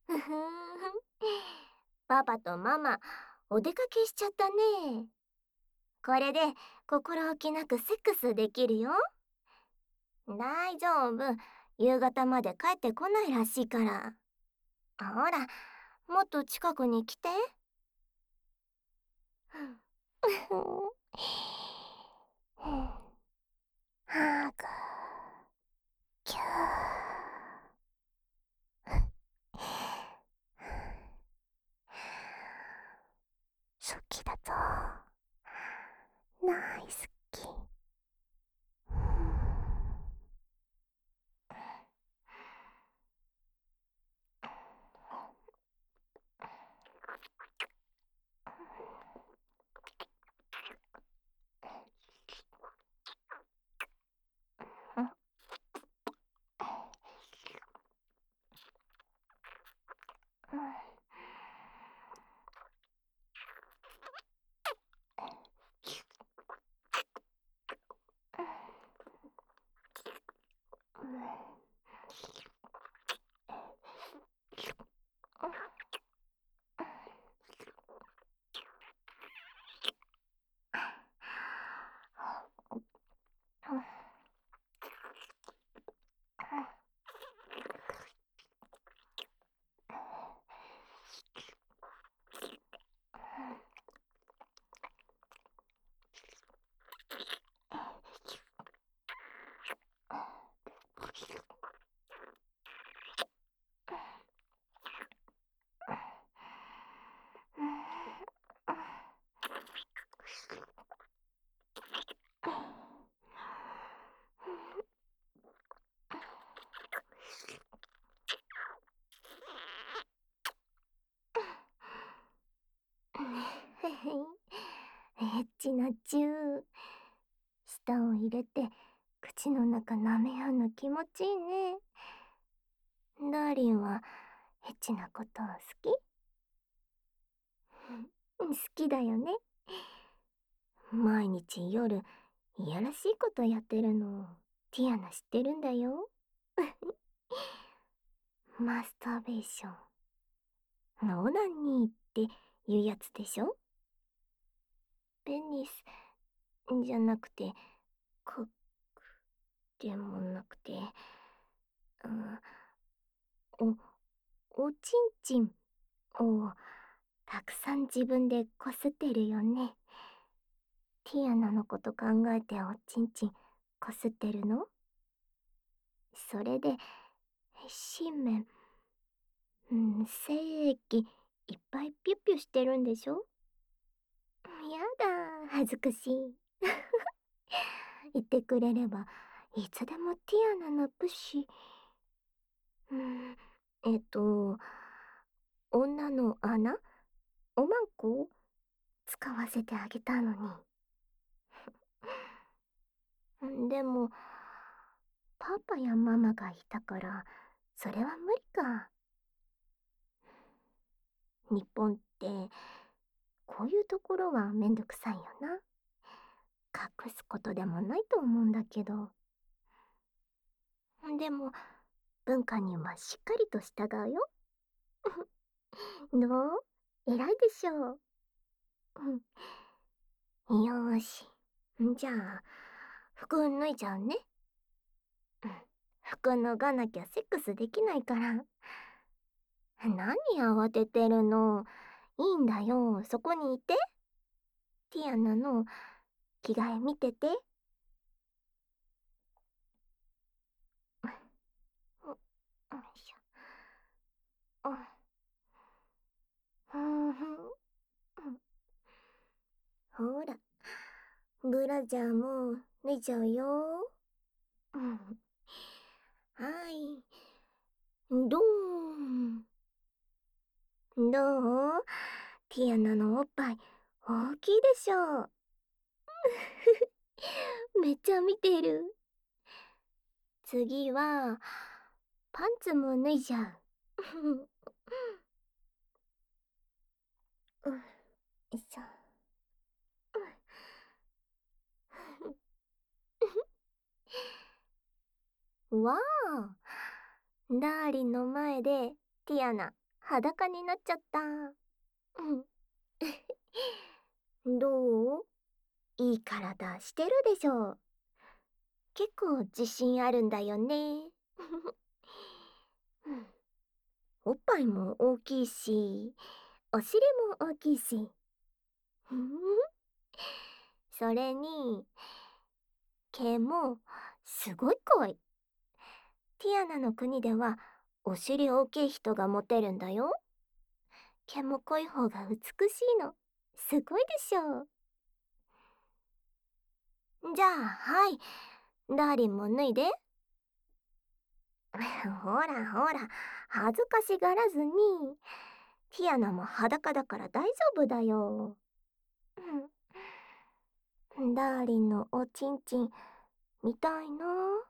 ふふん。パパとママ、お出かけしちゃったね。これで心置きなくセックスできるよ。大丈夫。夕方まで帰ってこないらしいから。ほら、もっと近くに来て。はぐ、きゅ好きだぞ。大好き。エッチなチュー。舌を入れて口の中舐め合うの気持ちいいね。ダーリンはエッチなこと好き？好きだよね。毎日夜いやらしいことやってるのティアナ知ってるんだよ。マスターベーション、オナニーっていうやつでしょ。ペニスじゃなくてコックでもなくて、うん、おちんちんをたくさん自分でこすってるよね。ティアナのこと考えておちんちんこすってるの？それで、新面、精液いっぱいピュッピュしてるんでしょ？やだ、恥ずかしい。言ってくれれば、いつでもティアナのプシ、うん、えっと、女の穴おまんこ使わせてあげたのに。でも、パパやママがいたから、それは無理か。日本って、こういうところはめんどくさいよな。隠すことでもないと思うんだけど。でも、文化にはしっかりと従うよ。どう？偉いでしょう。よーし。じゃあ、服脱いじゃうね。服脱がなきゃセックスできないから。何慌ててるの？いいんだよ、そこにいて。ティアナの着替え見てて。よいしょ。ほら、ブラジャーも脱いじゃうよ。はい。どーん。どう？ティアナのおっぱい大きいでしょう。めっちゃ見てる。次は、パンツも脱いじゃう。よいしょ。わあ、ダーリンの前でティアナ裸になっちゃった。どう？いい体してるでしょ。結構自信あるんだよね。おっぱいも大きいし、お尻も大きいし。それに、毛もすごい濃い。ティアナの国ではお尻大きい人がモテるんだよ。毛も濃い方が美しいの。すごいでしょ。じゃあ、はい。ダーリンも脱いで。ほらほら、恥ずかしがらずに。ティアナも裸だから大丈夫だよ。ダーリンのおちんちん、見たいな。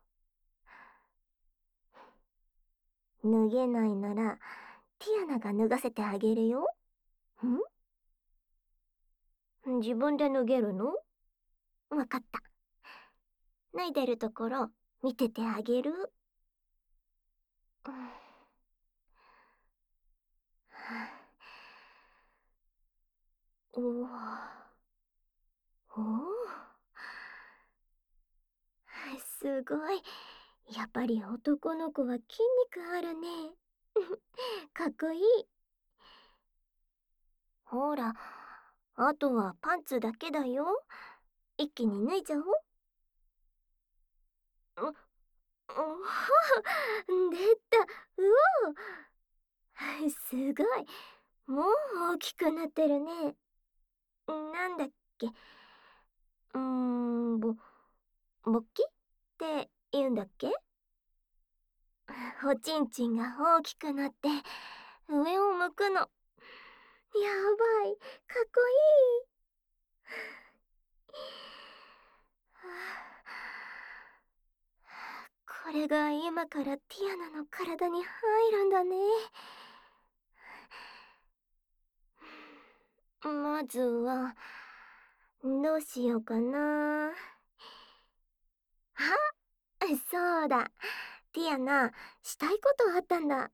脱げないなら、ティアナが脱がせてあげるよ。自分で脱げるの？わかった。脱いでるところ、見ててあげる。おお。おお。すごい。やっぱり男の子は筋肉あるね。かっこいい。ほら、あとはパンツだけだよ。一気に脱いじゃおう。お、お出た。うお。すごい。もう大きくなってるね。なんだっけ。勃起って言うんだっけ？おちんちんが大きくなって上を向くの。やばい、かっこいい。これが今からティアナの体に入るんだね。まずはどうしようかな。あ、そうだ。ティアナ、したいことあったんだ。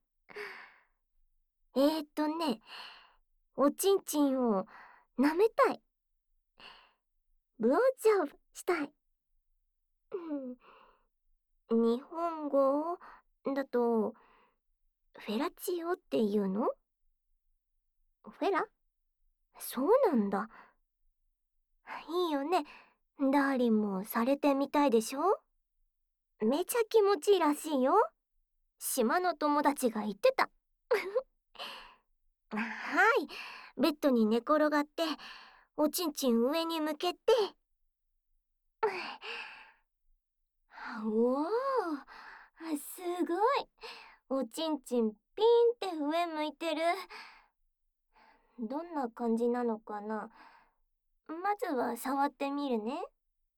ね、おちんちんを舐めたい。ブロージョブしたい。日本語だと、フェラチオっていうの？フェラ？そうなんだ。いいよね。ダーリンもされてみたいでしょ？めちゃ気持ちいいらしいよ。島の友達が言ってた。はい。ベッドに寝転がって、おちんちん上に向けて。おお、すごい。おちんちんピーンって上向いてる。どんな感じなのかな。まずは触ってみるね。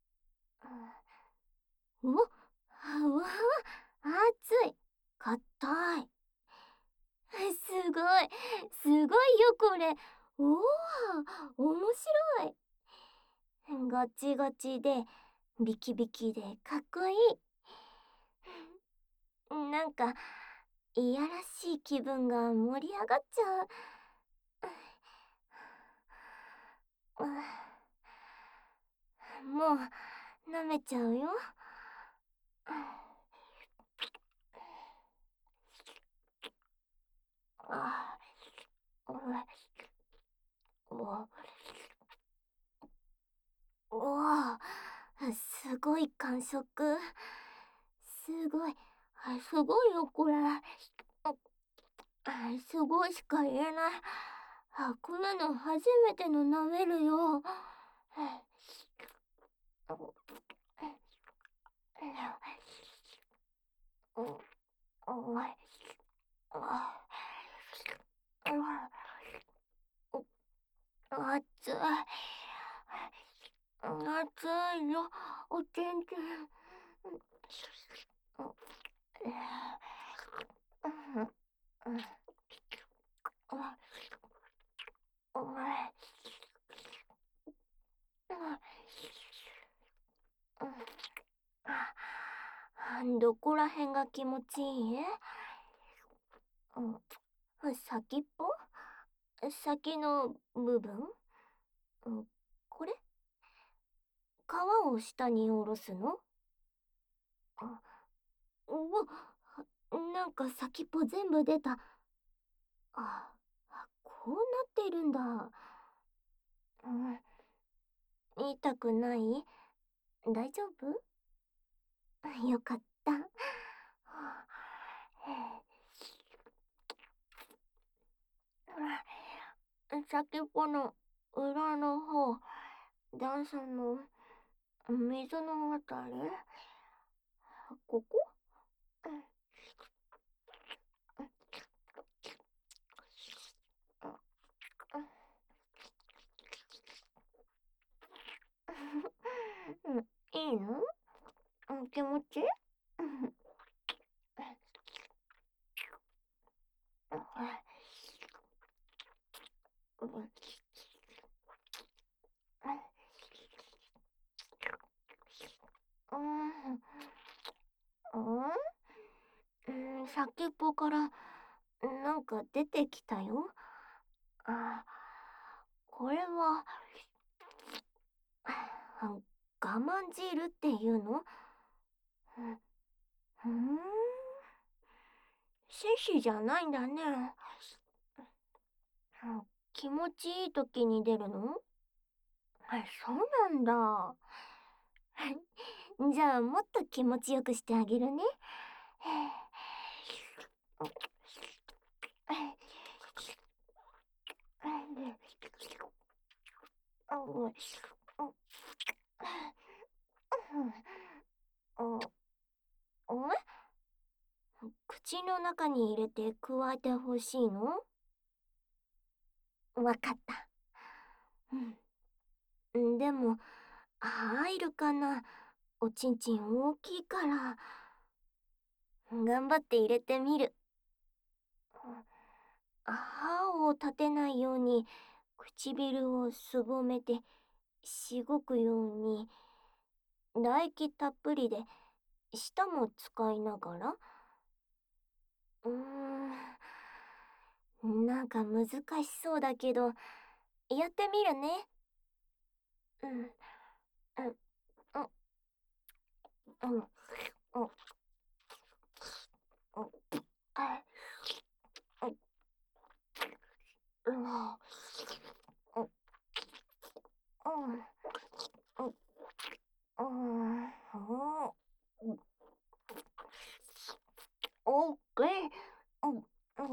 うわ、うわ、熱い。硬い。すごい。すごいよこれ。おお、面白い。ガチガチで、ビキビキでかっこいい。なんか、いやらしい気分が盛り上がっちゃう。もう、舐めちゃうよ。あ、おお、すごい感触。すごい。すごいよ、これ。すごいしか言えない。こんなの初めての舐めるよ。熱い。熱いよ、おちんちん。どこら辺が気持ちいい？ 先っぽ？先の部分？これ？皮を下に下ろすの？あ、うわ、なんか先っぽ全部出た。あ、こうなってるんだ。痛くない？大丈夫？よかった。先っぽの裏の方、段差の水のあたり、ここ？いいの？気持ちいい？先っぽからなんか出てきたよ。あ、これは、我慢汁っていうの？ふん、摂取じゃないんだね。気持ちいい時に出るの？そうなんだ。じゃあもっと気持ちよくしてあげるね。口の中に入れて加えてほしいの？わかった。でも、入るかな？おちんちん大きいから。頑張って入れてみる。歯を立てないように唇をすぼめてしごくように、唾液たっぷりで舌も使いながら。なんか難しそうだけど、やってみるね。うん、うん、うん、うん、うん、うん、あ、うん、うん、うん、うん、うん、うん、オッケー。うん、うん、うん、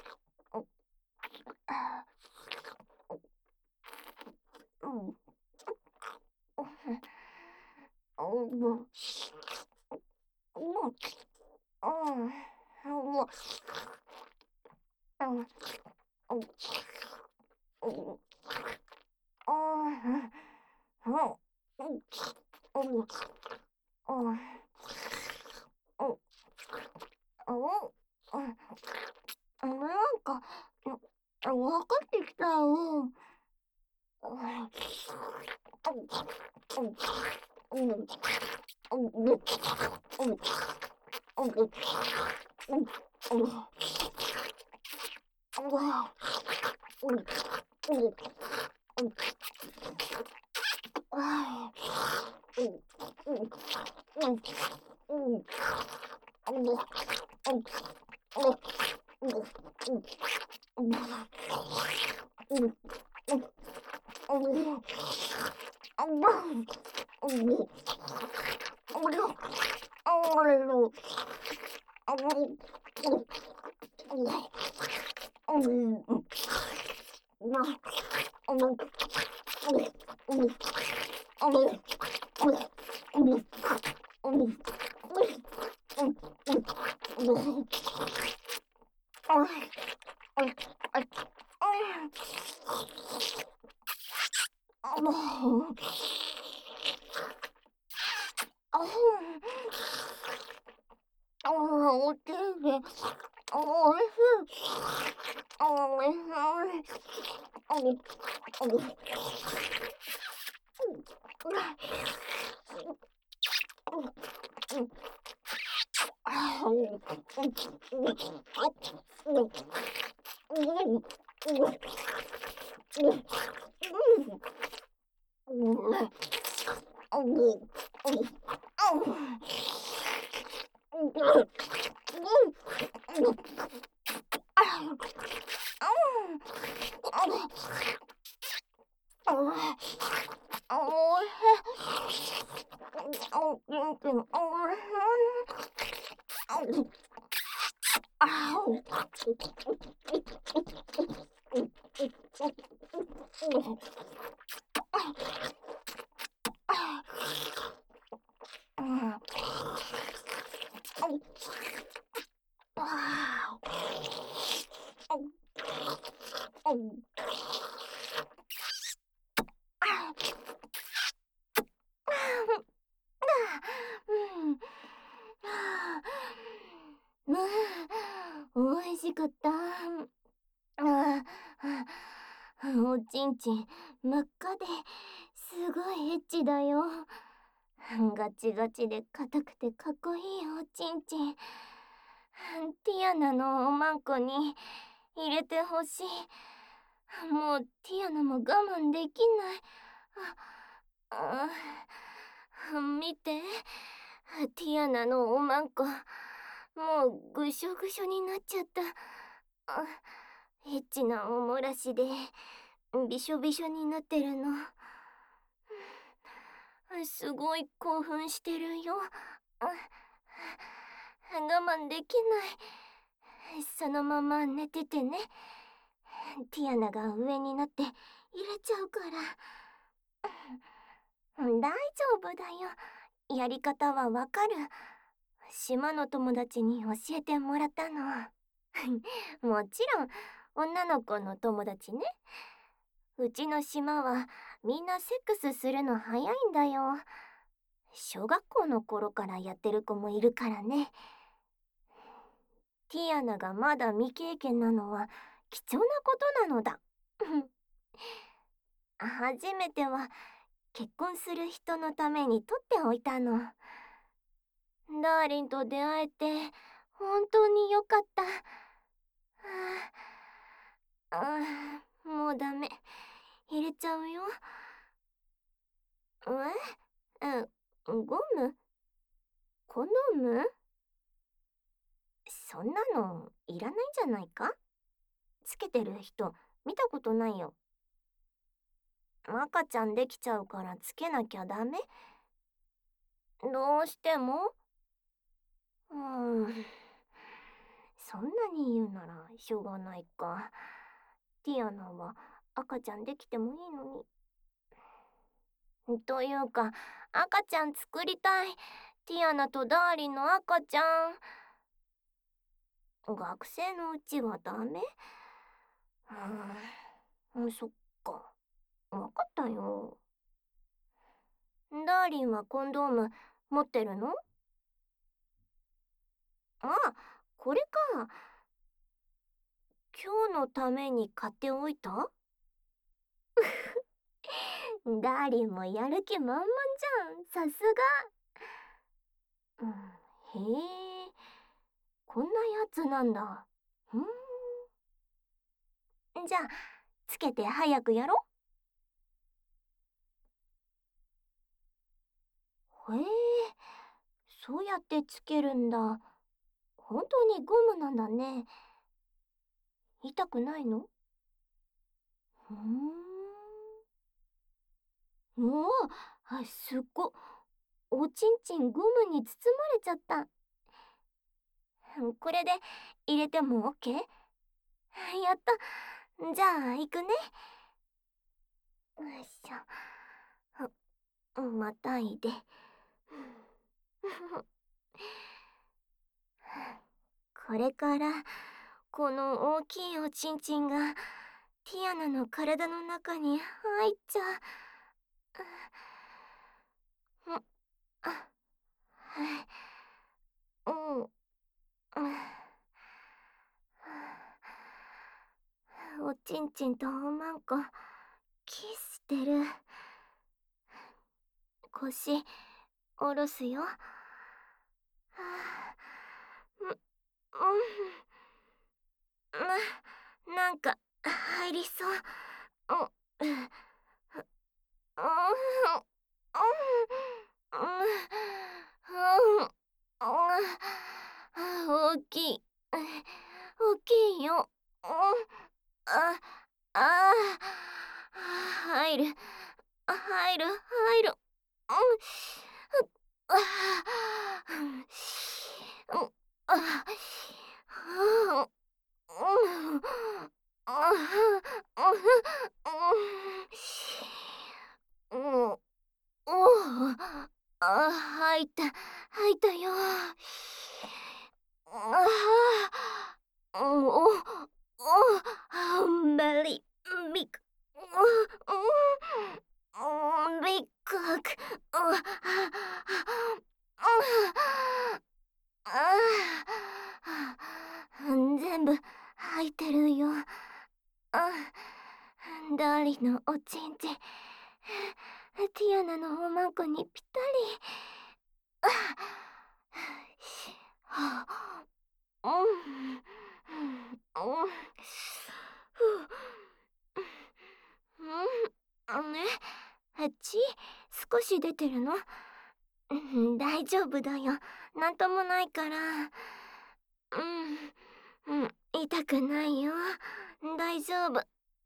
あ、うん、うん、うん、なんか、わかってきたよ。おちんちん、おいしい。おいしい。 美味しかった。あおちんちん真っ赤ですごいエッチだよ。ガチガチで硬くてかっこいいおちんちん。ティアナのおまんこに入れてほしい。もうティアナも我慢できない。見て、ティアナのおまんこ、もうぐしょぐしょになっちゃった。エッチなおもらしでびしょびしょになってるの。すごい興奮してるよ。我慢できない。そのまま寝ててね。ティアナが上になって入れちゃうから。大丈夫だよ。やり方はわかる。島の友達に教えてもらったの。もちろん女の子の友達ね。うちの島はみんなセックスするの早いんだよ。小学校の頃からやってる子もいるからね。ティアナがまだ未経験なのは貴重なことなのだ。初めては結婚する人のために取っておいたの。ダーリンと出会えて本当によかった。もうダメ。入れちゃうよ。ゴム？コンドーム？そんなのいらないんじゃないか？つけてる人見たことないよ。赤ちゃんできちゃうからつけなきゃダメ？どうしても？そんなに言うならしょうがないか。ティアナは赤ちゃんできてもいいのに。というか、赤ちゃん作りたい。ティアナとダーリンの赤ちゃん。学生のうちはダメ？そっか。わかったよ。ダーリンはコンドーム持ってるの？これか。今日のために買っておいた？ダーリンもやる気満々じゃん。さすが。へえ、こんなやつなんだ。じゃあ、つけて早くやろ。へえ、そうやってつけるんだ。本当にゴムなんだね。痛くないの？おお、すっご。おちんちんゴムに包まれちゃった。これで入れても OK？ やった。じゃあ行くね。よいしょ。またいで。これからこの大きいおちんちんがティアナの体の中に入っちゃう。うん。おちんちんとおまんこキスしてる。腰下ろすよ。 なんか入りそう。うん、うん、うん、うん、大きい。大きいよ。あ、あ入る、入る、入る。あうん、あうん、うん、吐いた、吐いたよ。ベリービッグ。ビッグハグ。全部吐いてるよ。ダーリンのおちんちん。ティアナのおまんこにぴったり。うん。ね、少し出てるの？大丈夫だよ。なんともないから。痛くないよ。大丈夫。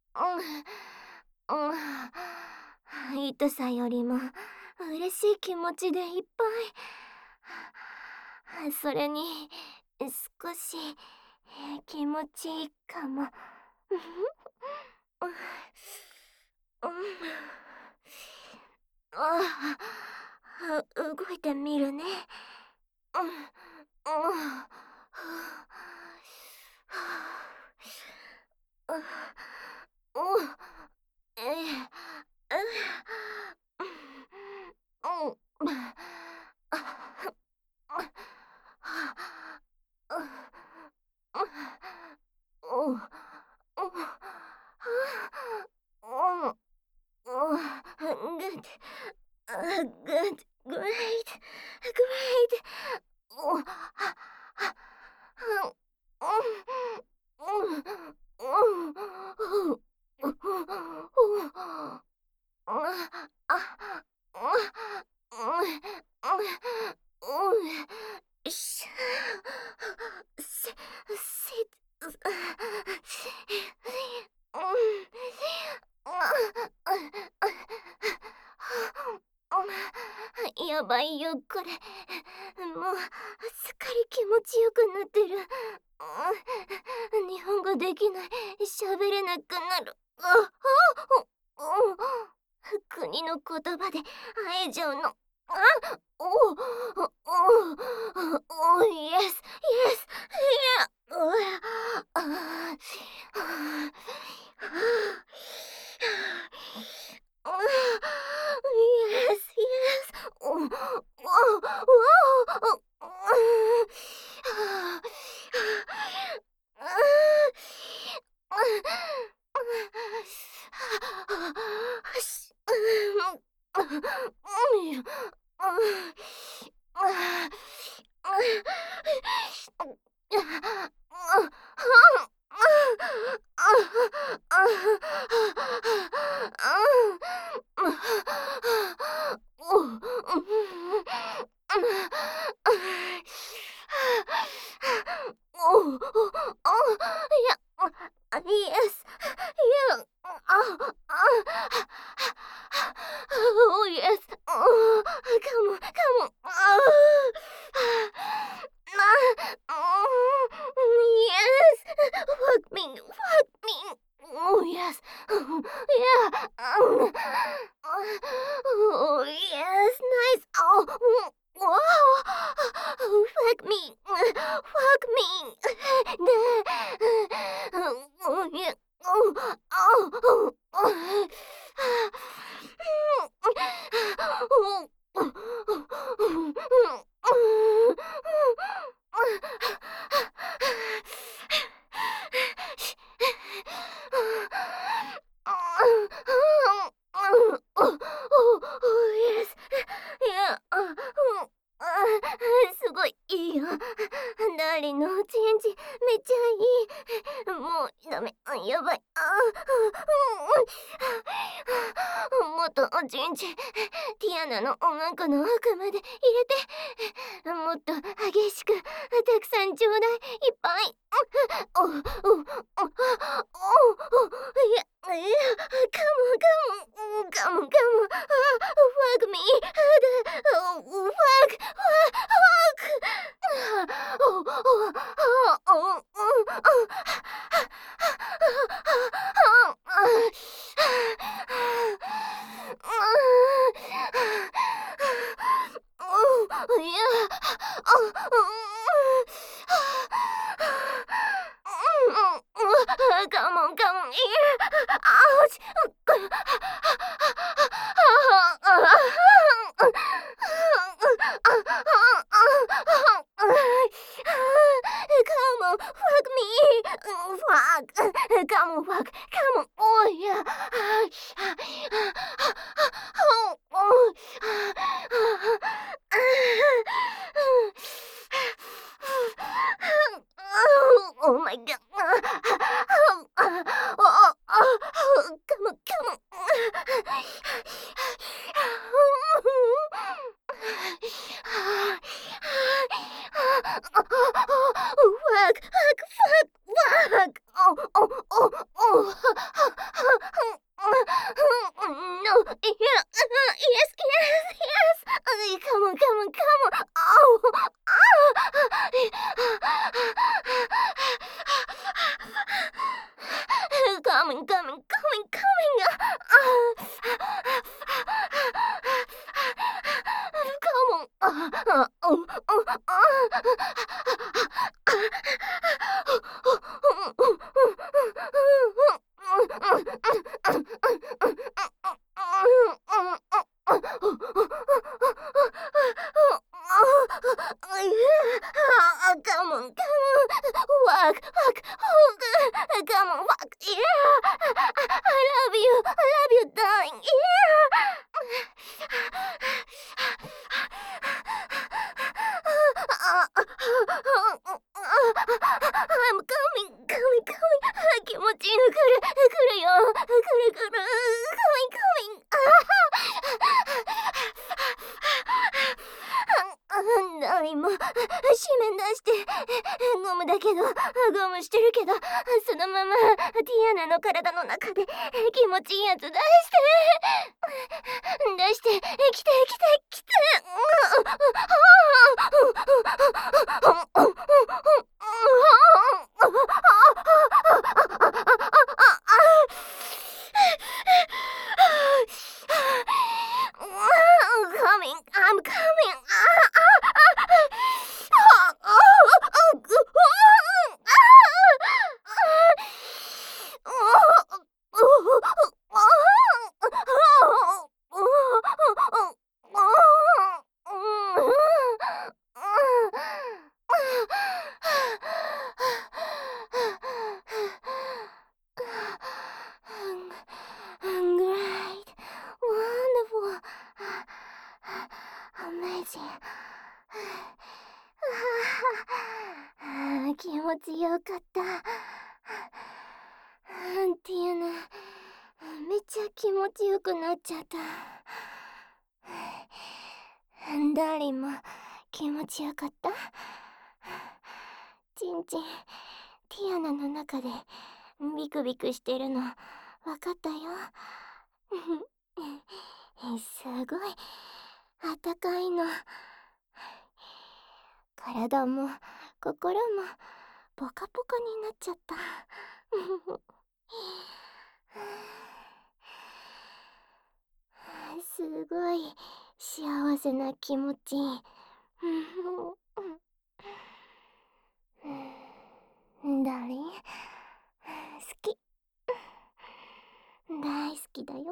痛さよりも嬉しい気持ちでいっぱい。それに少し気持ちいいかも。動いてみるね。Good. Good. Great. Great. Oh,やばいよこれ。もうすっかり気持ちよくなってる。日本語できない。喋れなくなる。国の言葉で会えちゃうの。イエス、イエス、いや、イエス、イエス。Yes. Yeah. Oh, yes. Come on, come on. Yes. Fuck me, fuck me. Oh, yes. Yeah. Oh, yes. Nice. Wow. Fuck me. Fuck me. Oh, yeah. メン、やばい。もっとおちんちん、ティアナのおまんこの奥まで入れて、もっと激しく、たくさんちょうだい、いっぱい。おおおおおいや、カモカモ、ファグミ、ファグ、Come on, come on. Ouch. Come on, fuck me. Fuck. Come on, fuck. Come on. Oh, yeah. Oh my god. Come on, come on. Fuck, fuck, fuck. Oh. No, yeah, yes. Come on. Oh. Coming. Come on. Walk. Come on, walk. Yeah. I love you, darling. I'm coming. 気持ちいいの来るよ。来る。coming. 何も紙面出してゴムだけどゴムしてるけどそのままティアナの体の中で気持ちいいやつ出してきてI'm coming. Great, wonderful, amazing. 気持ちよかった。ティアナ、めっちゃ気持ちよくなっちゃった。ダーリンも気持ちよかった。チンチン、ティアナの中でビクビクしてるのわかったよ。すごいあったかいの。体も心もポカポカになっちゃった。すごい幸せな気持ち。ダーリン、好き。大好きだよ。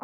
うん。